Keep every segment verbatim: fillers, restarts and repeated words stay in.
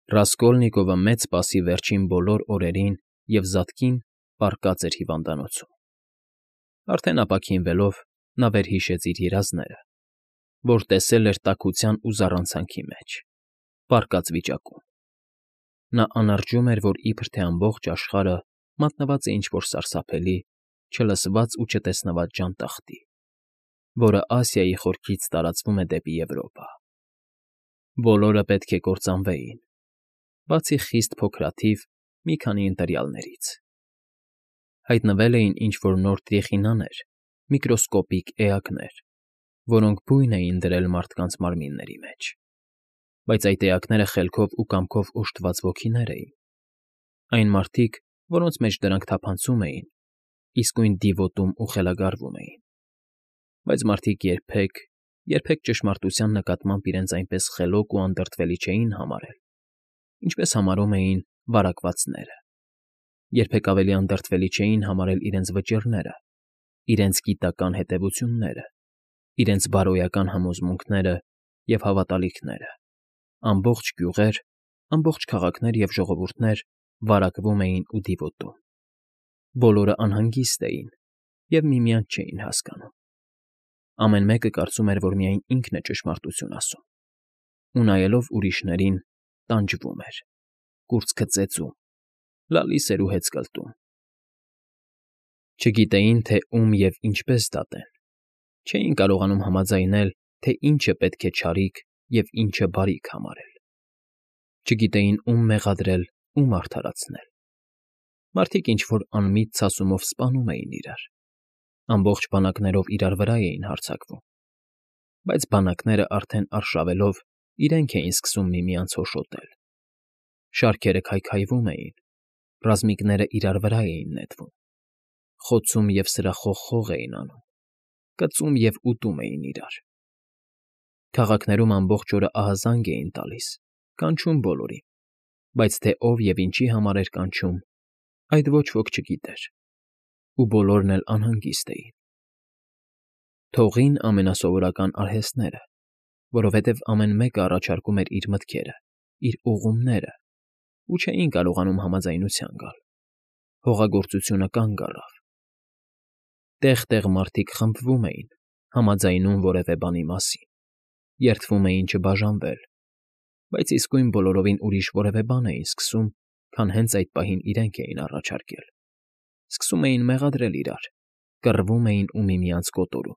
Ռասկոլնիկովը մեծ սպասի վերջին բոլոր օրերին և զատկին պառկած էր հիվանդանոցում. արդեն ապաքինվելով՝ նա վերհիշեց իր երազները, որ տեսել էր տաքության ու զառանցանքի մեջ, պառկած վիճակում. նա անարժում էր, որ իբր թե ամբողջ աշխարհը մատնված է ինչ֊որ սարսափելի, չլսված ու չտեսնված ժանտախտի, որը Ասիայի խորքից տարածվում է դեպի Եվրոպա. բոլորը պետք է կործանվեին, բացի խիստ փոքրաթիվ մի քանի ընտրյալներից. հայտնվել էին ինչ֊որ նոր տրիխինաներ, միկրոսկոպիկ էակներ, որոնք բույն էին դրել մարդկանց մարմինների մեջ, բայց այդ էակները խելքով ու կամքով օժտված ոգիներ էին, այն մարդիկ, որոնց մեջ դրանք թափանցում էին, իսկույն դիվոտում ու խելագարվում էին, բայց մարդիկ երբեք, երբեք ճշմարտության նկատմամբ իրենց այնպես խելոք ու անդրդվելի չէին համարել, ինչպես համարում էին վարակվածները, երբեք ավելի անդրդվելի չէին համարել իրենց վճիռները, իրենց գիտական հետևությունները, իրենց բարոյական համոզմունքները և հավատալիքները, ամբողջ գյուղեր, ամբողջ քաղաքներ և ժողովուրդներ վարակվում էին ու դիվոտում, բոլորը անհանգիստ էին և միմյանց չէին հասկանում, ամեն մեկը կարծում էր, որ միայն ինքն է ճշմարտություն ասում, ու նայելով ուրիշներին, տանջվում էր, կուրծքը ծեծում, լալիս էր ու հեծկլտում. չգիտեին, թե ում և ինչպես դատեն, չէին կարողանում համաձայնել, թե ինչը պետք է չարիք և ինչը բարիք համարել, չգիտեին ում մեղադրել, ում արդարացնել, մարդիկ ինչ֊որ անմիտ ցասումով սպանում էին իրար, ամբողջ բանակներով իրար վրա էին հարձակվում, բայց բանակները արդեն արշավելով իրենք էին սկսում միմյանց հոշոտել, շարքերը քայքայվում էին, ռազմիկները իրար վրա էին նետվում, խոցում և սրախոխող էին անում, կծում և ուտում էին իրար, քաղաքներում ամբողջ օրը ահազանգ էին տալիս, կանչում բոլորին, բայց թե ով և ինչի համար էր կանչում, այդ ոչ ոք չգիտեր, ու բոլորն էլ անհանգիստ էին. թողին ամենասովորական արհեստները, որովհետև ամեն մեկը առաջարկում էր իր մտքերը, իր ուղումները, ու չէին կարողանում համաձայնության գալ, հողագործությունը կանգ առավ, տեղ֊տեղ մարդիկ խմբվում էին, համաձայնում որևէ բանի մասին, երդվում էին չբաժանվել, բայց իսկույն բոլորովին ուրիշ որևէ բան էին սկսում, քան հենց այդ պահին իրենք էին առաջարկել, սկսում էին մեղադրել իրար, կռվում էին ու միմյանց կոտորում,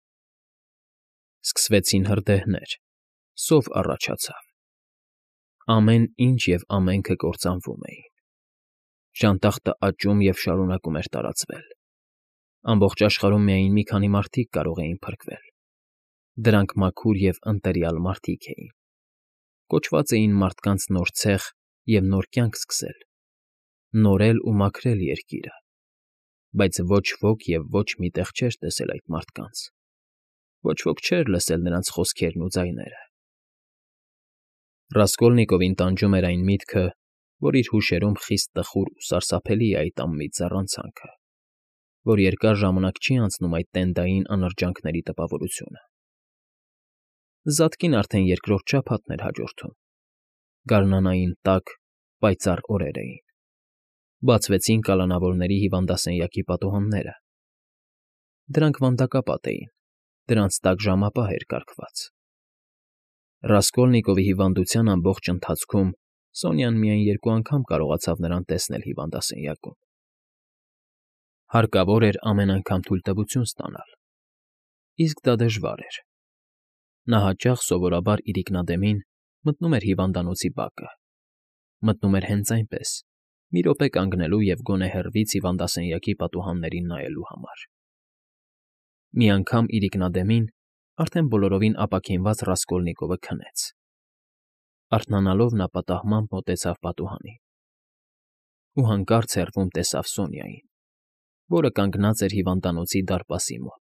սկսվեցին հրդեհներ, սով առաջացավ, ամեն ինչ և ամենքը կործանվում էին, ժանտախտը աճում և շարունակում էր տարածվել, ամբողջ աշխարհում միայն մի քանի մարդիկ կարող էին փրկվել, դրանք մաքուր և ընտելյալ մարդիկ էին, կոչված էին մարդկանց նոր ցեղ և նոր կյանք սկսել, նորել ու մաքրել երկիրը, բայց ոչ ոք և ոչ մի տեղ չէր տեսել այդ մարդկանց, ոչ ոք չէր լսել նրանց խոսքերն ու ձայները, Ռասկոլնիկովին տանջում էր այն միտքը, որ իր հուշերում խիստ տխուր ու սարսափելի է այդ անմիտ զառանցանքը, որ երկար ժամանակ չի անցնում այդ տենդային անրջանքների տպավորությունը, զատկին արդեն երկրորդ շաբաթն էր հաջորդում, գարնանային տաք, պայծառ օրեր էին, բացվեցին կալանավորների հիվանդասենյակի պատուհանները, դրանք վանդակապատ էին, դրանց տակ ժամապահ էր կարգված, Ռասկոլնիկովի հիվանդության ամբողջ ընթացքում Սոնյան միայն երկու անգամ կարողացավ նրան տեսնել հիվանդասենյակում, հարկավոր էր ամեն անգամ թույլտվություն ստանալ, իսկ դա դժվար էր, նա հաճախ սովորաբար իրիկնադեմին մտնում էր հիվանդանոցի բակը, մտնում էր հենց այնպես, մի րոպե կանգնելու և գոնե հեռվից հիվանդասենյակի պատուհաններին նայելու համար, մի անգամ իրիկնադեմին արդեն բոլորովին ապաքինված Ռասկոլնիկովը քնեց, արթնանալով նա պատահմամբ մոտեցավ պատուհանին ու հանկարծ հեռվում տեսավ Սոնյային, որը կանգնած էր հիվանդանոցի դարպասի մոտ,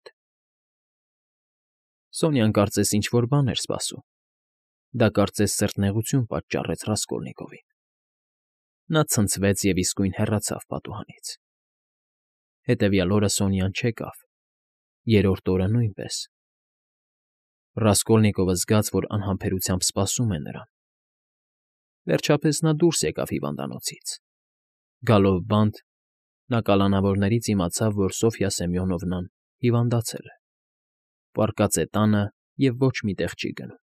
Սոնյան կարծես ինչ֊որ բան էր սպասում, դա կարծես սրտնեղություն պատճառեց Ռասկոլնիկովին, նա ցնցվեց և իսկույն հեռացավ պատուհանից, հետևյալ օրը Սոնյան չեկավ, երրորդ օրը նույնպես, Ռասկոլնիկովը զգաց, որ անհամբերությամբ սպասում է նրան, Վերջապես նա դուրս եկավ հիվանդանոցից։ Գալով բանտ, նա կալանավորներից իմացավ, որ Սոֆյա Սեմյոնովնան հիվանդացել է, պառկած է տանը և ոչ մի տեղ չի գնում։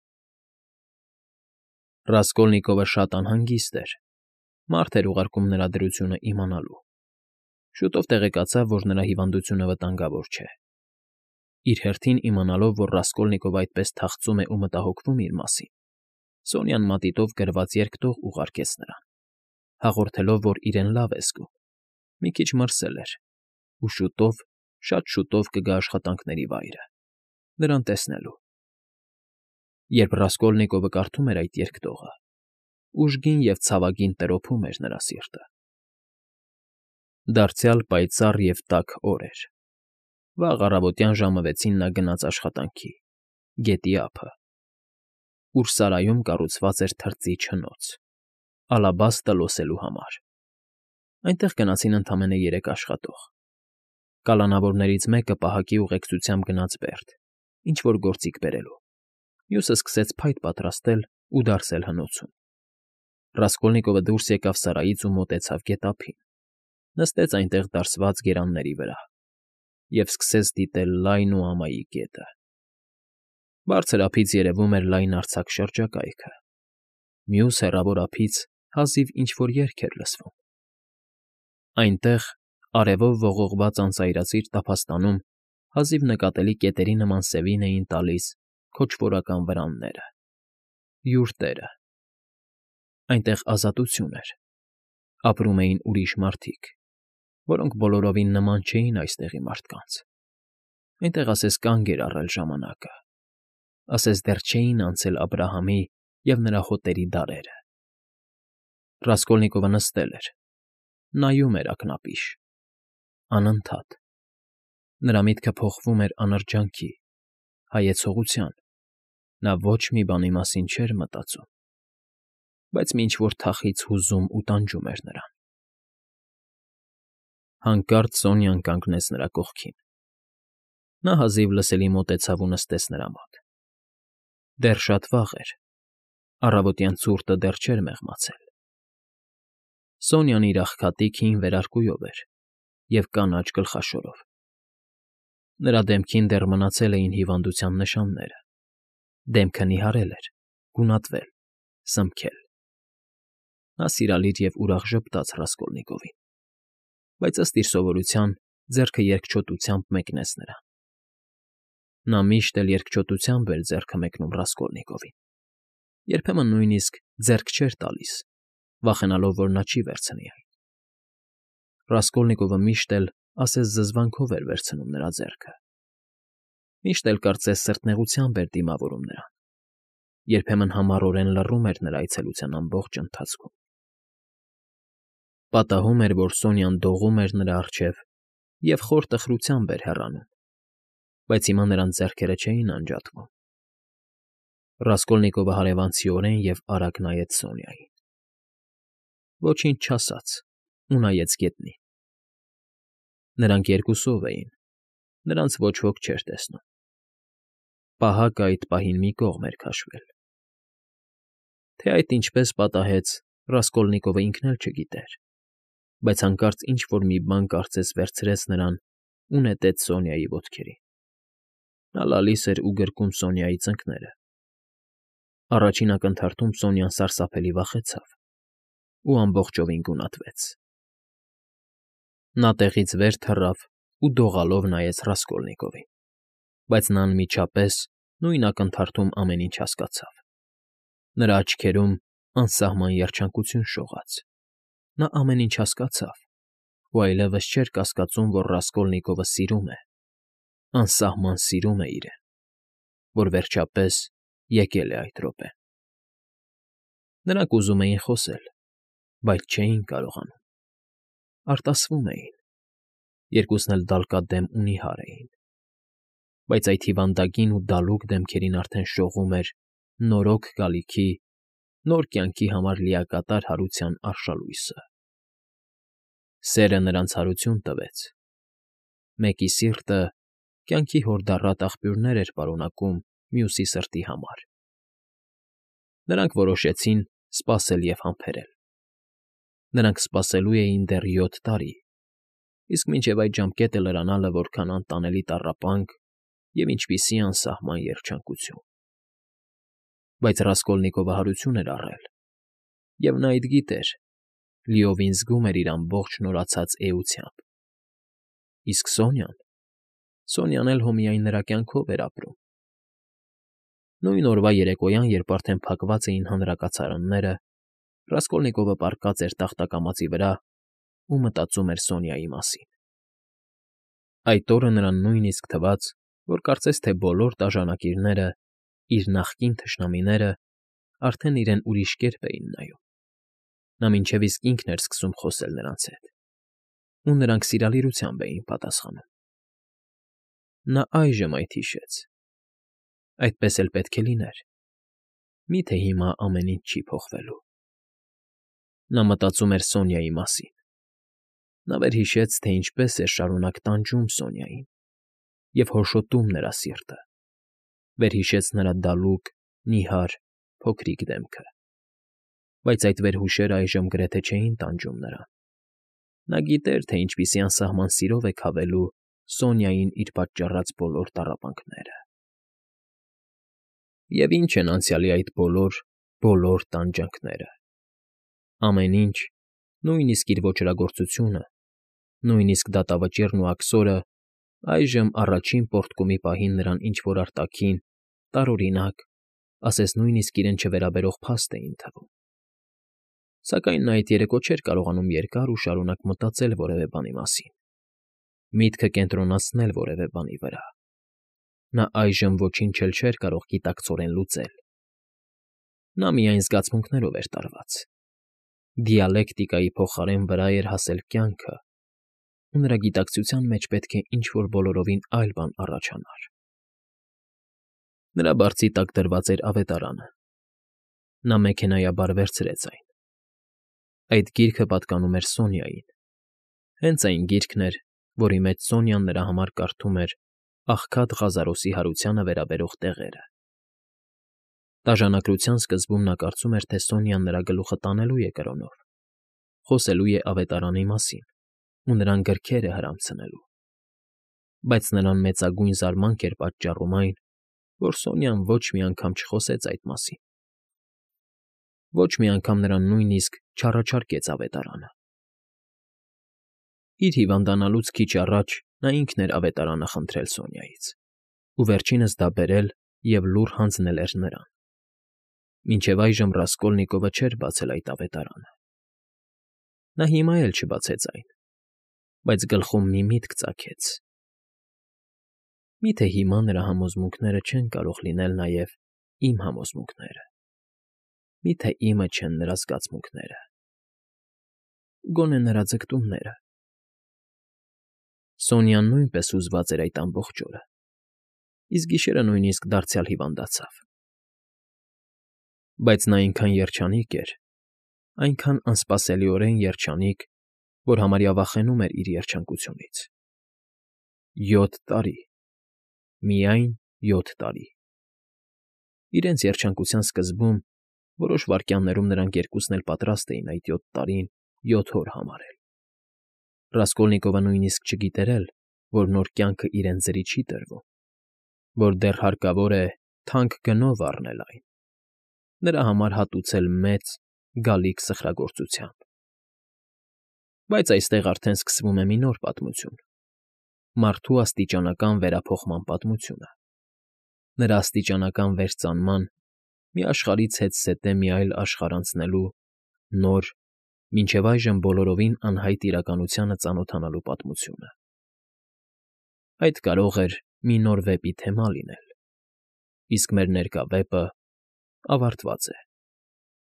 Ռասկոլնիկովը շատ անհանգիստ էր, մարդ էր ուղարկում նրա դրությունը իմանալու։ Շուտով տեղեկացավ, որ նրա հիվանդությունը վտանգավոր չէ։ Իր հերթին իմանալով, որ Ռասկոլնիկովը այդպես թախծում է ու մտահոգվում իր մասին, Սոնյան մատիտով գրված երկտող ուղարկեց նրան, հաղորդելով, որ իրեն լավ է զգում, մի քիչ մրսել էր, ու շուտով, շատ շուտով կգա աշխատանքների վայրը, նրան տեսնելու։ Երբ Ռասկոլնիկովը կարդում էր այդ երկտողը, ուժգին և ցավագին տրոփում էր նրա սիրտը։ Դարձյալ պայծառ և տաք օր էր։ Վաղ առավոտյան ժամը վեցին նա գնաց աշխատանքի, գետի ափը, ուր Սարայում կառուցված էր թրծի չնոց, ալաբաստը լոսելու համար։ Այնտեղ գնացին ընդամենը երեք աշխատող։ Կալանավորներից մեկը պահակի ուղեկցությամբ գնաց Բերդ, ինչ֊որ գործիք բերելու, մյուսը սկսեց փայտ պատրաստել ու դարսել հնոցում։ Ռասկոլնիկովը դուրս եկավ սարայից ու մոտեցավ գետափին, նստեց այնտեղ դարսված գերանների վրա և սկսեց դիտել լայն ու ամայի գետը։ Բարձր ափից երևում էր լայն արձակ շրջակայքը, մյուս հեռավոր ափից հազիվ ինչ֊որ երգ էր լսվում։ Այնտեղ, արևով ողողված անծայրածիր տափաստանում, հազիվ նկատելի կետերի նման սևին էին տալիս քոչվորական վրանները, յուրտերը։ Այնտեղ ազատություն էր, ապրում էին ուրիշ մարդիկ, որոնք բոլորովին նման չէին այստեղի մարդկանց։ Այնտեղ ասես կանգ էր առել ժամանակը, ասես դեռ չէին անցել Աբրահամի և նրա հոտերի դարերը։ Ռասկոլնիկովը նստել էր, նայում էր ակնապիշ, անընդհատ։ Նրա միտքը փոխվում էր անրջանքի, հայեցողության, նա ոչ մի բանի մասին չէր մտածում, բայց մի ինչ֊որ թախիծ հուզում ու տանջում էր նրան։ Հանկարծ Սոնյան կանգնեց նրա կողքին։ Նա հազիվ լսելի մոտեցավ ու նստեց նրա մոտ։ Դեռ շատ վաղ էր, առավոտյան ցուրտը դեռ չէր մեղմացել։ Սոնյան իր աղքատիկ հին վերարկուով էր և կանաչ գլխաշորով։ Նրա դեմքին դեռ մնացել էին հիվանդության նշանները, դեմքը նիհարել էր, գունատվել, սմքել։ Նա սիրալիր և ուրախ ժպտաց Ռասկոլնիկովին, բայց ըստ իր սովորության ձեռքը երկչոտությամբ մեկնեց նրան։ Նա միշտ էլ երկչոտությամբ էր ձեռքը մեկնում Ռասկոլնիկովին, երբեմն նույնիսկ ձեռք չէր տալիս, վախենալով, որ նա չի վերցնի այն։ Ռասկոլնիկովը միշտ էլ ասես զզվանքով էր վերցնում նրա ձեռքը, միշտ էլ կարծես սրտնեղությամբ էր դիմավորում նրան, երբեմն համառորեն լռում էր նրա այցելության ամբողջ ընթացքում։ Պատահում էր, որ Սոնյան դողում էր նրա առջև և խոր տխրությամբ էր հեռանում, բայց հիմա նրանց ձեռքերը չէին անջատվում։ Ռասկոլնիկովը հարևանցիորեն և արագ նայեց Սոնյային։ Ոչինչ չասաց ու նայեց գետնին։ Նրանք երկուսով էին, նրանց ոչ ոք չէր տեսնում։ Պահակը այդ պահին մի կողմ էր քաշվել։ Թե այդ ինչպես պատահեց, Ռասկոլնիկովը ինքն էլ չգիտեր, բայց հանկարծ ինչ֊որ մի բան կարծես վերցրեց նրան ու նետեց Սոնյայի ոտքերին։ Նա լալիս էր ու գրկում Սոնյայի ծնկները։ Առաջին ակնթարթում Սոնյան սարսափելի վախեցավ ու ամբողջովին գունատվեց։ Նա տեղից վեր թռավ ու դողալով նայեց Ռասկոլնիկովին, բայց նա անմիջապես, նույն ակնթարթում ամեն ինչ հասկացավ։ Նրա աչքերում անսահման երջանկություն շողաց։ Նա ամեն ինչ հասկացավ ու այլևս չէր կասկածում, որ Ռասկոլնիկովը սիրում է, անսահման սիրում է իրեն, որ վերջապես եկել է այդ րոպեն։ Նրանք ուզում էին խոսել, բայց չէին կարողանում, արտասվում էին, երկուսն էլ դալկադեմ ու նիհար էին, բայց այդ հիվանդագին ու դալուկ դեմքերին արդեն շողում էր նորոգ գալիքի, նոր կյանքի համար լիակատար հարության արշալույսը։ Սերը նրանց հարություն տվեց։ Մեկի սիրտը կյանքի հորդառատ աղբյուրներ էր պարունակում մյուսի սրտի համար։ Նրանք որոշեցին, սպասել և համբերել։ Նրանք սպասելու էին դեռ յոթ տարի, իսկ մինչև այդ ժամկետը լրանալը որքան անտանելի տառապանք և ինչպիսի անսահման երջանկություն։ Բայց Ռասկոլնիկովը հարություն էր առել, և նա այդ գիտեր, լիովին զգում էր իր ամբողջ նորացած էությամբ։ Իսկ Սոնյան… Սոնյան էլ հո միայն նրա կյանքով էր ապրում։ Նույն օրվա երեկոյան, երբ արդեն փակված էին հանրակացարանները, Ռասկոլնիկովը պառկած էր տախտակամածի վրա ու մտածում էր Սոնյայի մասին։ Այդ օրը նրան նույնիսկ թվաց, որ կարծես թե բոլոր տաժանակիրները, իր նախկին թշնամիները, արդեն իրեն ուրիշ կերպ էին նայում։ Նա մինչև իսկ ինքն էր սկսում խոսել նրանց հետ, ու նրանք սիրալիրությամբ էին պատասխանում։ Նա այժմ այդ հիշեց. այդպես էլ պետք է լիներ, մի՞թե հիմա ամեն ինչ չի փոխվելու։ Նա մտածում էր Սոնյայի մասին։ Նա վերհիշեց, թե ինչպես էր շարունակ տանջում Սոնյային և հոշոտում նրա սիրտը, վերհիշեց նրա դալուկ, նիհար, փոքրիկ դեմքը։ Բայց այդ վերհուշերն այժմ գրեթե չէին տանջում նրան։ Նա գիտեր, թե ինչպիսի անսահման սիրով է քավելու Սոնյային իր պատճառած բոլոր տառապանքները։ Եվ ի՞նչ են անցյալի այդ բոլոր, բոլոր տանջանքները։ Ամեն ինչ, նույնիսկ իր ոճրագործությունը, նույնիսկ դատավճիռն ու աքսորը այժմ առաջին պոռթկումի պահին նրան ինչ֊որ արտաքին, տարօրինակ, ասես նույնիսկ իրեն չվերաբերող փաստ էին թվում։ Սակայն նա այդ երեկո չէր կարողանում երկար ու շարունակ մտածել որևէ բանի մասին, միտքը կենտրոնացնել որևէ բանի վրա։ Նա այժմ ոչինչ էլ չէր կարող գիտակցորեն լուծել։ Նա միայն զգացմունքներով էր տարված։ Դիալեկտիկայի փոխարեն վրա էր հասել կյանքը, ու նրա գիտակցության մեջ պետք է ինչ֊որ բոլորովին այլ բան առաջանար։ Նրա բարձի տակ դրված էր ավետարանը։ Նա մեքենայաբար վերցրեց այն։ Այդ գիրքը պատկանում էր Սոնյային, հենց այն գիրքն էր, որի մեջ Սոնյան նրա համար կարդում էր աղքատ Ղազարոսի հարությանը վերաբերող տեղերը։ Դաժանակրության սկզբում նա կարծում էր, թե Սոնյան նրա գլուխը տանելու է կրոնով, խոսելու է ավետարանի մասին ու նրան գրքերը հրամցնելու։ Բայց նրան մեծագույն զարմանք էր պատճառում այն, որ Սոնյան ոչ մի անգամ չխոսեց այդ մասին։ Ոչ մի անգամ նրան նույնիսկ չառաջարկեց ավետարանը։ Իր հիվանդանալուց քիչ առաջ նա ինքն էր ավետարանը խնդրել Սոնյայից, ու վերջինս դա բերել և լուռ հանձնել էր նրան։ Մինչև այժմ Ռասկոլնիկովը չէր բացել այդ ավետարանը։ Նա հիմա էլ չբացեց այն, բայց գլխում մի միտք ծագեց. միթե հիմա նրա համոզմունքները չեն կարող լինել նաև իմ համոզմունքները, միթե իմը չեն նրա զգացմունքները, գոնե նրա ձգտումները։ Սոնյան նույնպես հուզված էր այդ ամբողջ օրը, իսկ գիշերը նույնիսկ դարձյալ հիվանդացավ։ Բայց նա այնքան երջանիկ էր, այնքան անսպասելիորեն երջանիկ, որ համարյա վախենում էր իր երջանկությունից։ Յոթ տարի… միայն յոթ տարի… Իրենց երջանկության սկզբում, որոշ վայրկյաններում նրանք երկուսն էլ պատրաստ էին այդ յոթ տարին յոթ օր համարել։ Ռասկոլնիկովը նույնիսկ չգիտեր էլ, որ նոր կյանքը իրեն ձրի չի տրվում, որ դեռ հարկավոր է թանկ գնով առնել այն, նրա համար հատուցել մեծ, գալիք սխրագործությամբ։ Բայց այստեղ արդեն սկսվում է մի նոր պատմություն՝ մարդու աստիճանական վերափոխման պատմությունը, նրա աստիճանական վերծանման, մի աշխարհից հետզհետե մի այլ աշխարհ անցնելու, նոր, մինչև այժմ բոլորովին անհայտ իրականությանը ծանոթանալու պատմությունը։ Այդ կարող էր մի նոր վեպի թեմա լինել, իսկ մեր ներկա վեպը ավարտված է։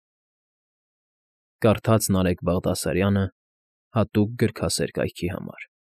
Կարդաց Նարեկ Բաղդասարյանը հատուկ գրքասեր կայքի համար։